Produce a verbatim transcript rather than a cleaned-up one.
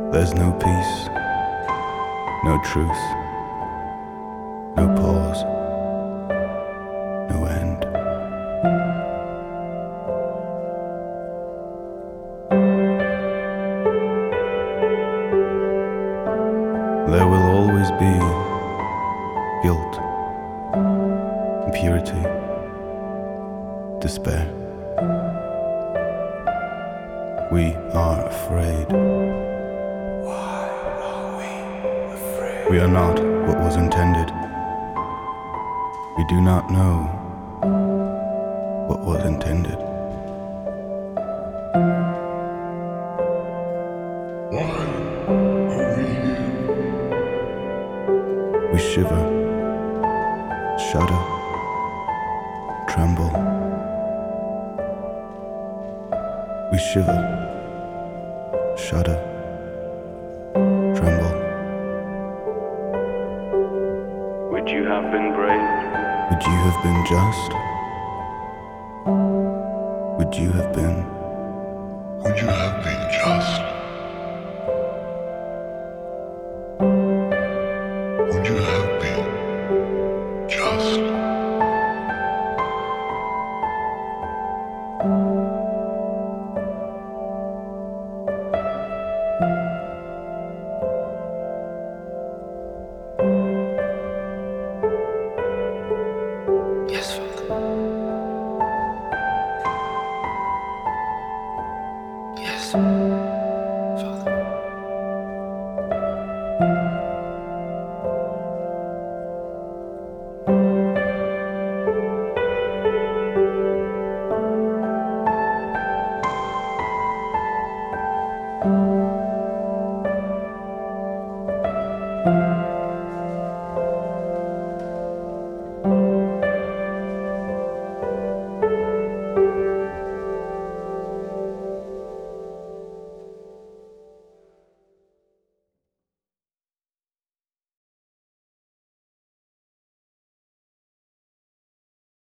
There's no peace, no truth, no pause, no end. There will always be guilt, impurity, despair. We are afraid. Why are we afraid? We are not what was intended. We do not know what was intended. Why are we here? We shiver, shudder, tremble. We shiver, shudder, tremble. Would you have been brave? Would you have been just? Would you have been? Would you have been just? Would you have been just? Yes, Father. Yes, Father. Thank you.